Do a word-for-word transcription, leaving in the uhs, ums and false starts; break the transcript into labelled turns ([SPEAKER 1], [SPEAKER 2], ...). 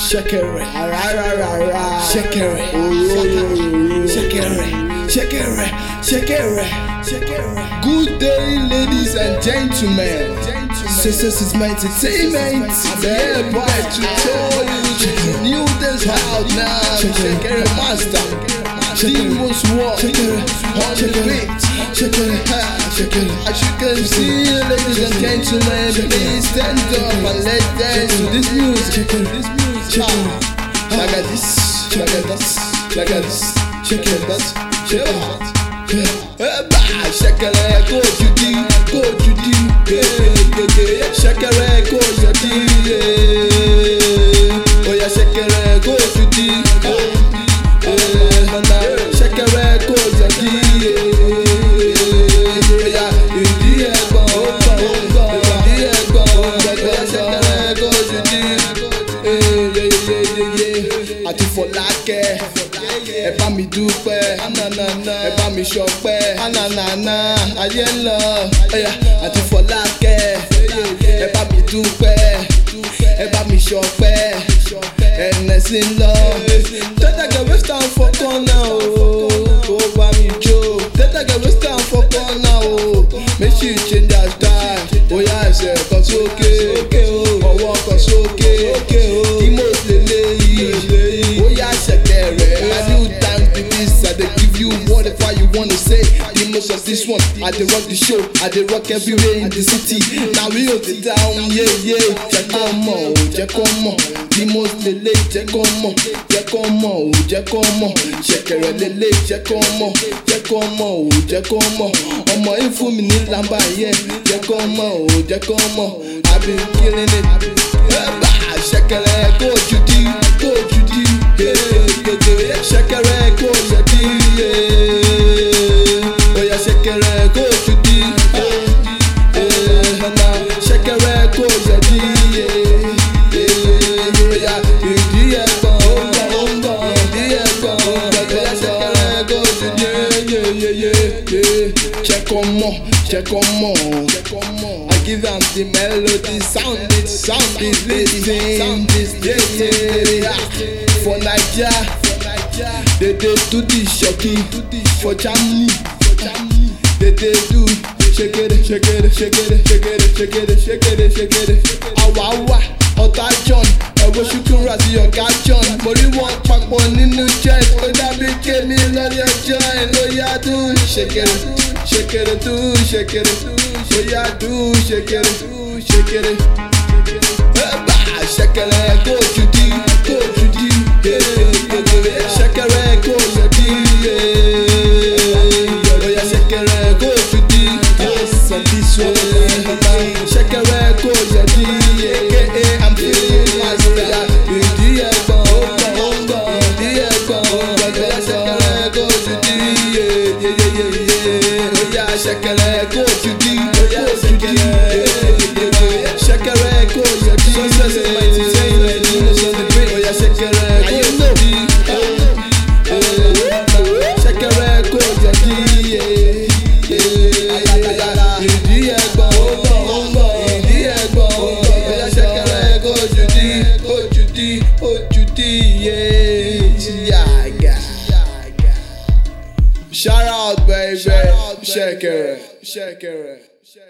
[SPEAKER 1] Ṣẹ̀kẹ̀rẹ̀, ṣẹ̀kẹ̀rẹ̀, ṣẹ̀kẹ̀rẹ̀, ṣẹ̀kẹ̀rẹ̀, ṣẹ̀kẹ̀rẹ̀, ṣẹ̀kẹ̀rẹ̀. Good day, ladies and gentlemen. Sisters is my entertainment. I'm here by to tell you new dance out now. Ṣẹ̀kẹ̀rẹ̀ master, Demons walk on the beat. Ṣẹ̀kẹ̀rẹ̀, as you can see, ladies and gentlemen, please stand up and let's dance to this music. Like this, like this, like this, Ṣẹ̀kẹ̀rẹ̀ that, Ṣẹ̀kẹ̀rẹ̀ that. Ṣẹ̀kẹ̀rẹ̀ go Judy, go Judy, Ṣẹ̀kẹ̀rẹ̀ go Judy, oh yeah, Ṣẹ̀kẹ̀rẹ̀ go Judy, Ṣẹ̀kẹ̀rẹ̀ go Judy, oh yeah, ìdí ẹ̀gbọ́n, ìdí ẹ̀gbọ́n, Ṣẹ̀kẹ̀rẹ̀ go Judy, àti Fọlákẹ́. Ẹ bá mi dúpẹ́, ẹ bá mi ṣọpẹ́, ayé ń lọ, àti Fọlákẹ́. Ẹ bá mi dúpẹ́, ẹ bá mi ṣọpẹ́, ẹnẹsì ń lọ. Tẹ́tẹ̀gẹ̀ waste time for corner o, kó bá mi jó. Tẹ́tẹ̀gẹ̀ waste time for corner o, make sure you change that style. Bóyá ẹsẹ̀ kan sókè, ọwọ́ kan sókè, Demons lélẹ́yìí. Bóyá Ṣẹ̀kẹ̀rẹ̀. I dey give you whatever you wanna say. Demons of this one, I dey rock the show, I dey rock everywhere in the city. Now we hold it down, yeah yeah. Jẹ́ kó mọ̀, o jẹ́ kó mọ̀. Demons lele, jẹ́ kó mọ̀, jẹ́ kó mọ̀, o jẹ́ kó mọ̀. Ṣẹ̀kẹ̀rẹ̀ lele, jẹ́ kó mọ̀, jẹ́ kó mọ̀, o jẹ́ kó mọ̀. Ọmọ yìí fún mi ní lamba yẹn, jẹ́ kó mọ̀, o jẹ́ kó mọ̀. I been killing it. Ṣẹ̀kẹ̀rẹ̀ go Judy, go Judy, Ṣẹ̀kẹ̀rẹ̀ go Judy, oh yeah, Ṣẹ̀kẹ̀rẹ̀ go Judy, Ṣẹ̀kẹ̀rẹ̀ go Judy, oh yeah, ìdí ẹ̀gbọ́n, ìdí ẹ̀gbọ́n, Ṣẹ̀kẹ̀rẹ̀ go Judy, jẹ́ kó mọ̀, jẹ́ kó mọ̀. I give them the melody, sound it, sound it, listen, sound this, yeah. For Naija, they dey do the shocky. For Germany, they dey do shake it, shake it, shake it, shake it, shake it, shake it, shake it. Awa awa, Ọ̀tá John, ẹ̀wọ̀n ṣùkúrú àti ọ̀gá John. Mo rí wọn papọ̀ nínú jet, ó dàbí kémi lórí ọjọ́ ẹ̀ ló yá dùn. Shake it, shake it, do, shake it, ó yá dùn, shake it, shake it. Ṣẹ̀kẹ̀rẹ̀ go Judy, go Judy, Ṣẹ̀kẹ̀rẹ̀ go Judy, oh yeah, Ṣẹ̀kẹ̀rẹ̀ go Judy, Ṣẹ̀kẹ̀rẹ̀ go Judy, aka I'm feeling master. Ìdí ẹ̀gbọ́n, ìdí ẹ̀gbọ́n, Ṣẹ̀kẹ̀rẹ̀ go Judy, oh yeah, Ṣẹ̀kẹ̀rẹ̀ go Judy, Ṣẹ̀kẹ̀rẹ̀ go Judy. Success is my entertainment, Demons on the beat. Oh yeah, Ṣẹ̀kẹ̀rẹ̀ go Judy, Ṣẹ̀kẹ̀rẹ̀ go Judy, ìdí ẹ̀gbọ́n, ìdí ẹ̀gbọ́n, oh yeah, Ṣẹ̀kẹ̀rẹ̀ go Judy, go Judy, go Judy, yeah. Shout out, baby, Ṣẹ̀kẹ̀rẹ̀, Ṣẹ̀kẹ̀rẹ̀.